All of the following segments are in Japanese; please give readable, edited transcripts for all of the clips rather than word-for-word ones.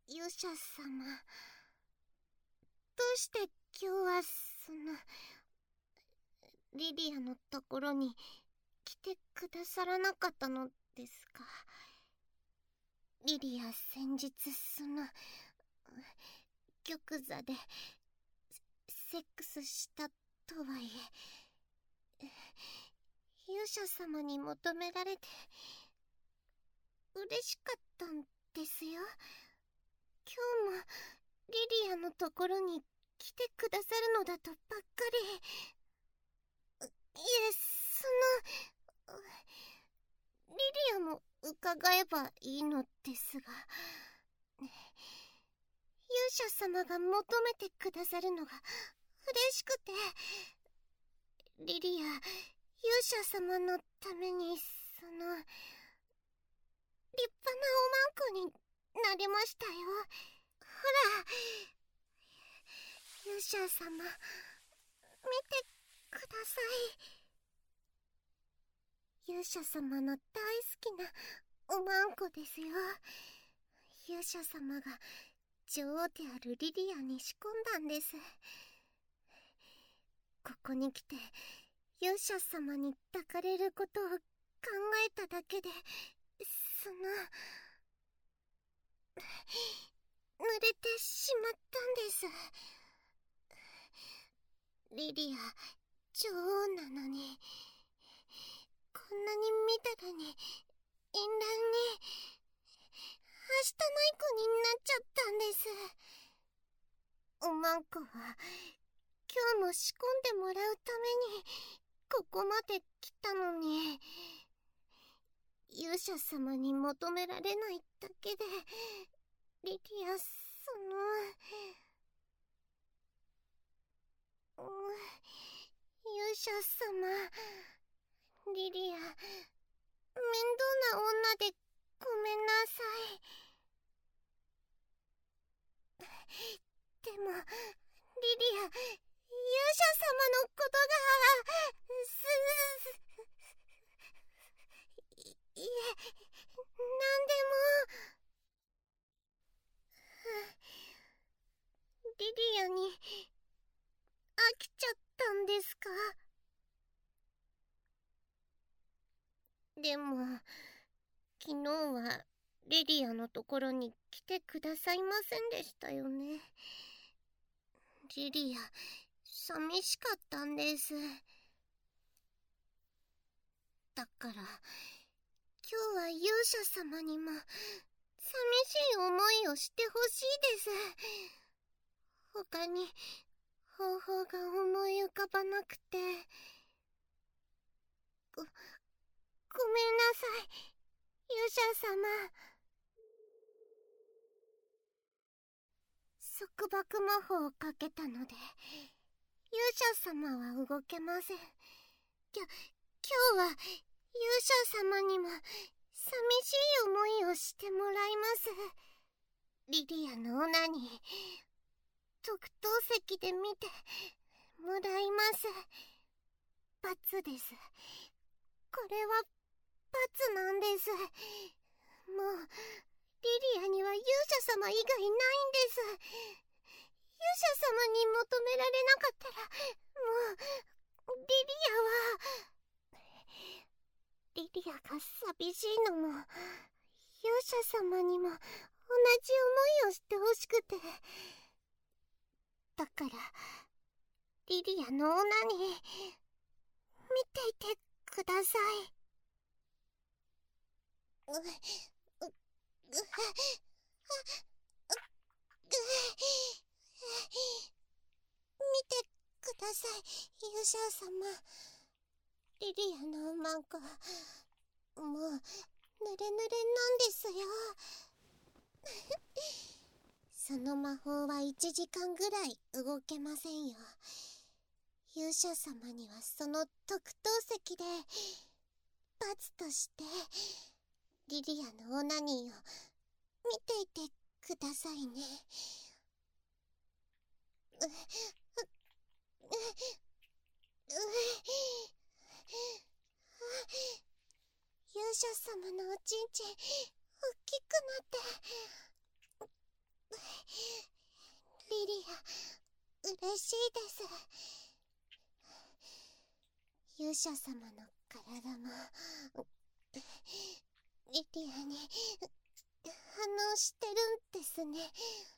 勇者様、どうして今日はリリアのところに来てくださらなかったのですか？リリア先日玉座でセックスしたとはいえ、勇者様に求められて嬉しかったんですよ。今日もリリアのところに来てくださるのだとばっかり。いえ、リリアも伺えばいいのですが、勇者様が求めてくださるのが嬉しくて、リリア、勇者様のために立派なおまんこになりましたよ。ほら、勇者様、見てください。勇者様の大好きなおまんこですよ。勇者様が女王であるリリアに仕込んだんです。ここに来て勇者様に抱かれることを考えただけで濡れてしまったんです。リリア、女王なのに、こんなにみだらに、淫乱に、はしたない子になっちゃったんです。おまんこは、今日も仕込んでもらうために、ここまで来たのに、勇者様に求められないだけで、リリア、勇者様、リリア、面倒な女でごめんなさい。でも、リリア、勇者様のことが、いえ、なんでも。リリアに飽きちゃったんですか？でも、昨日はリリアのところに来てくださいませんでしたよね。リリア、寂しかったんです。だから、今日は勇者様にも寂しい思いをしてほしいです。他に方法が思い浮かばなくて。ごめんなさい、勇者様。束縛魔法をかけたので、勇者様は動けません。今日は勇者様にも寂しい思いをしてもらいます。リリアのオナに特等席で見てもらいます。罰です。これは罰なんです。もうリリアには勇者様以外ないんです。勇者様に求められなかったら、もうリリアが寂しいのも、勇者様にも同じ思いをしてほしくて。だから、リリアのオナに、見ていてください。見てください、勇者様。リリアのおまんこ、もう、ぬれぬれなんですよ。その魔法は1時間ぐらい動けませんよ。勇者様にはその特等席で、罰として、リリアのオナニーを見ていてくださいね。勇者様のおちんちん、大きくなって。 リリア、嬉しいです。勇者様の体もリリアに反応してるんですね。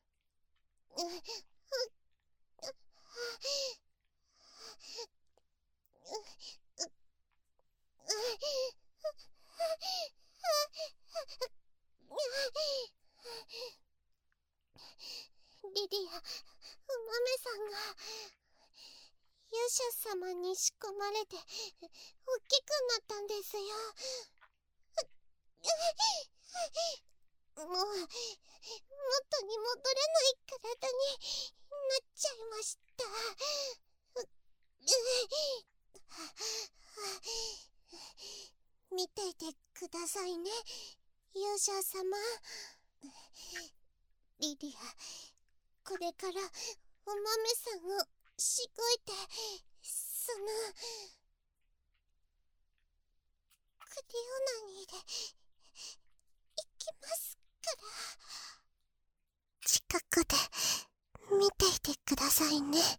リリア、お豆さんが勇者様に仕込まれて大きくなったんですよ。もう元に戻れない体になっちゃいました。見ていてくださいね、勇者様。リリア、これからお豆さんをしごいて、クリオナニーで行きますから。近くで見ていてくださいね。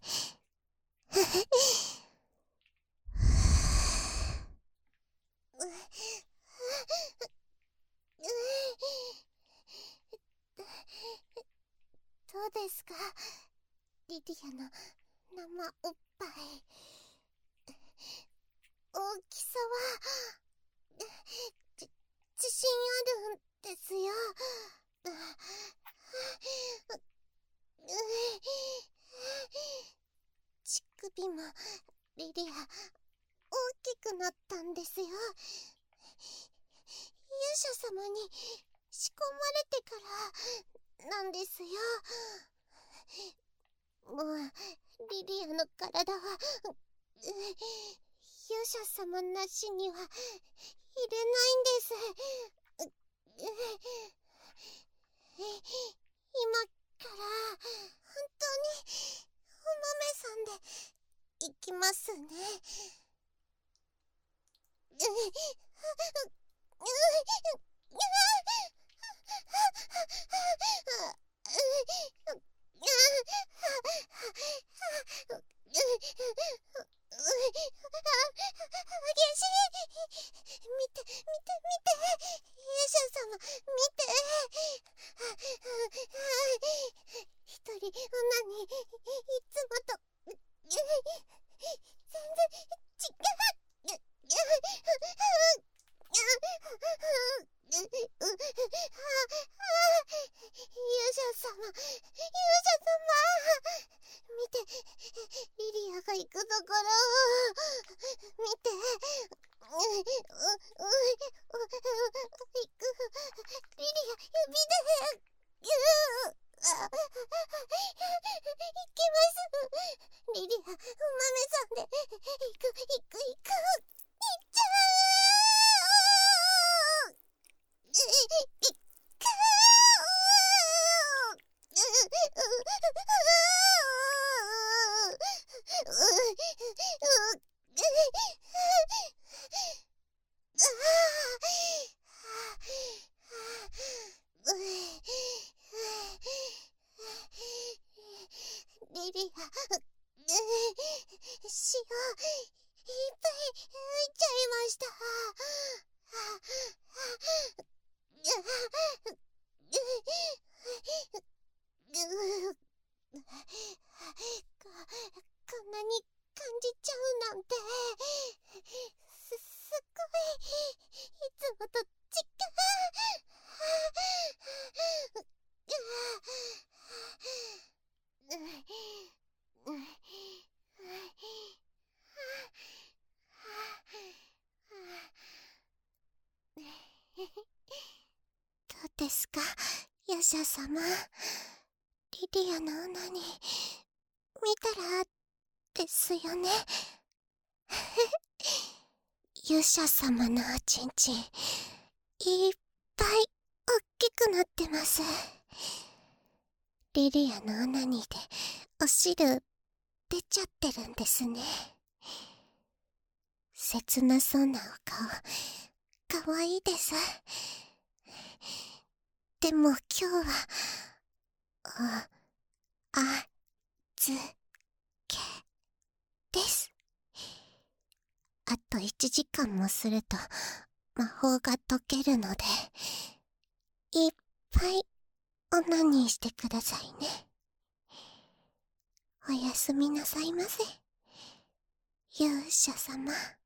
どうですか、リディアの生おっぱい。大きさは自信あるんですよ。乳首もリリア大きくなったんですよ。勇者様に仕込まれてからなんですよ。もうリリアの体は勇者様なしには入れないんです。今から本当にお豆さんで行きますね。激しい。見て、勇者様、見て。一人女にいつもと全然違う。勇者様、見て、リリアが行くところを見て。行く。リリア、指で行きます。リリア、お豆さんで行く。行っちゃう。行く。リリア、塩いっぱい浮いちゃいました。こんなに感じちゃうなんて。すっごい、いつもと違う。どうですか、勇者様。リリアの女に見たらですよね。勇者様のおちんちんいっぱいおっきくなってます。リリアのオナニーでお汁出ちゃってるんですね。切なそうなお顔、かわいいです。でも今日はあずけです。あと1時間もすると魔法が解けるので、いっぱいオナニーしてくださいね。おやすみなさいませ、勇者様。